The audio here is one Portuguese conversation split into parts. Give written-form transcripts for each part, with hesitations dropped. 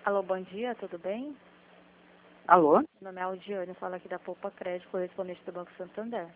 Alô, bom dia, tudo bem? Alô? Meu nome é Aldiane, falo aqui da Poupa Crédito, correspondente do Banco Santander.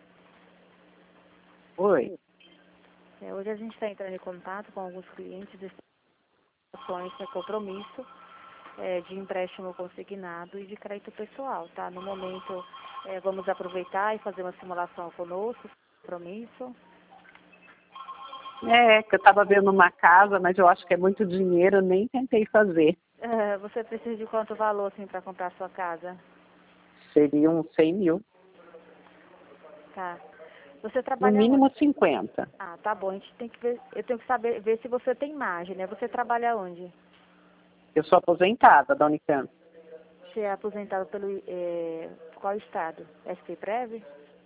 Oi. Hoje a gente está entrando em contato com alguns clientes de situações de compromisso, de empréstimo consignado e de crédito pessoal, tá? No momento, vamos aproveitar e fazer uma simulação conosco, compromisso. Que eu estava vendo uma casa, mas eu acho que é muito dinheiro, eu nem tentei fazer. Você precisa de quanto valor, assim, para comprar a sua casa? Seriam 100 mil. Tá. Você No trabalha mínimo onde? 50. Ah, tá bom. A gente tem que ver, eu tenho que ver se você tem margem, né? Você trabalha onde? Eu sou aposentada da Unicamp. Você é aposentado pelo qual estado? SP-Prev?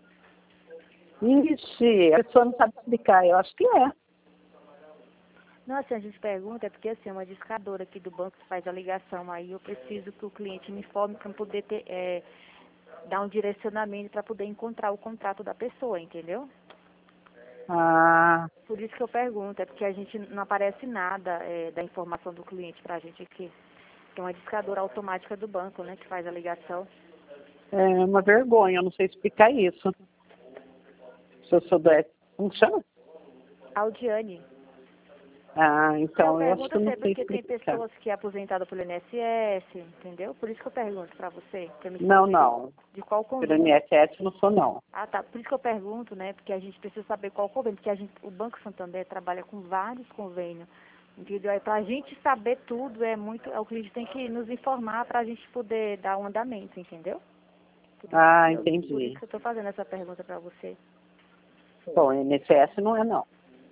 Ixi, a pessoa não sabe explicar, eu acho que é. Não, assim, a gente pergunta, é porque assim, uma discadora aqui do banco que faz a ligação, aí eu preciso que o cliente me informe para poder dar um direcionamento para poder encontrar o contrato da pessoa, entendeu? Ah, Por isso que eu pergunto, é porque a gente não aparece nada da informação do cliente para a gente aqui. Que é uma discadora automática do banco, né, que faz a ligação. é uma vergonha, eu não sei explicar isso. Se eu soubesse. Como chama? Aldiane. Ah, então Eu eu acho que pergunto eu não sempre sei porque tem explicar. pessoas que é aposentadas pelo INSS, entendeu? Por isso que eu pergunto para você, para me Não, saber não. de qual Pelo convênio. INSS não sou, não. Ah, tá. Por isso que eu pergunto, né? Porque a gente precisa saber qual convênio, porque o Banco Santander trabalha com vários convênios, entendeu? Aí para a gente saber tudo o cliente tem que nos informar para a gente poder dar um andamento, entendeu? Ah, Por isso entendi. que eu estou fazendo essa pergunta para você. Bom, INSS não é, não.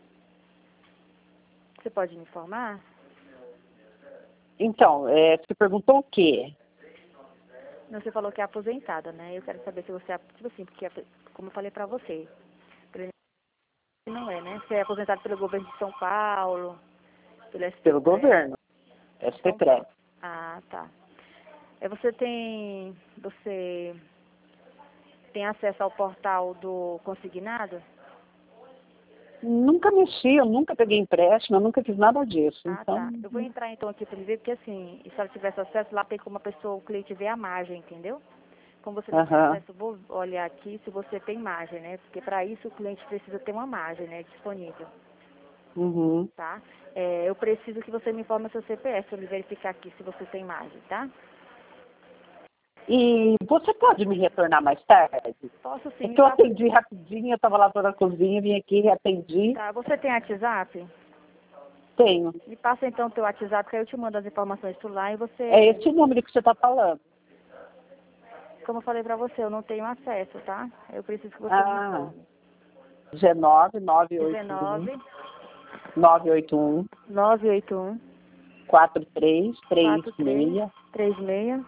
Você pode me informar? Então, você perguntou o quê? Não, você falou que é aposentada, né? Eu quero saber se você é, tipo assim, porque, como eu falei pra você, pelo INSS não é, né? Você é aposentado pelo governo de São Paulo, pelo Pelo SP-Prev, governo. São SP-Prev. Paulo. Ah, tá. Você tem acesso ao portal do consignado? Nunca mexi, eu nunca peguei empréstimo, eu nunca fiz nada disso. Ah, Então, tá. Eu vou entrar então aqui para ver, porque assim, se ela tivesse acesso, lá tem como o cliente ver a margem, entendeu? Como você não tem aham. acesso, eu vou olhar aqui se você tem margem, né? Porque para isso o cliente precisa ter uma margem, né, disponível, Uhum. tá? Eu preciso que você me informe o seu CPF para eu verificar aqui se você tem margem, tá? E você pode me retornar mais tarde? Posso sim, É me que eu passa. atendi rapidinho, eu estava lá na cozinha, vim aqui, reatendi. Tá, você tem WhatsApp? Tenho. Me passa então o teu WhatsApp, que aí eu te mando as informações por lá e É você, esse o número que você está falando. como eu falei para você, eu não tenho acesso, tá? Eu preciso que você me Ah, informe. 19 981 19 981 981 43 4336 36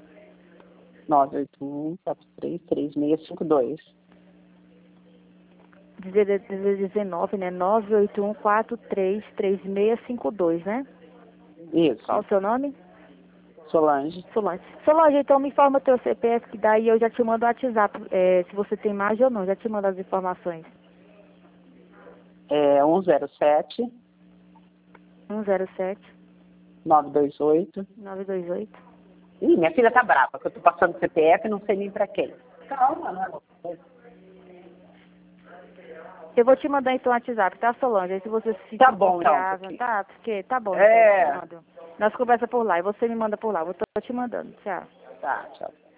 981 433652. 19, né? 981433652, né? Qual Isso. o seu nome? Solange. Solange. Solange, então me informa o teu CPF, que daí eu já te mando o WhatsApp, se você tem margem ou não, já te mando as informações. 107 107 928. 928. Ih, minha filha tá brava, que eu tô passando CPF e não sei nem pra quem. Calma, não. Eu vou te mandar então o WhatsApp, tá, Solange? Aí se você se Tá sentir bom, não, confiável, porque... tá? Porque tá bom, então, eu te mando. Nós conversa por lá e você me manda por lá. Eu tô te mandando. Tchau. Tá, tchau.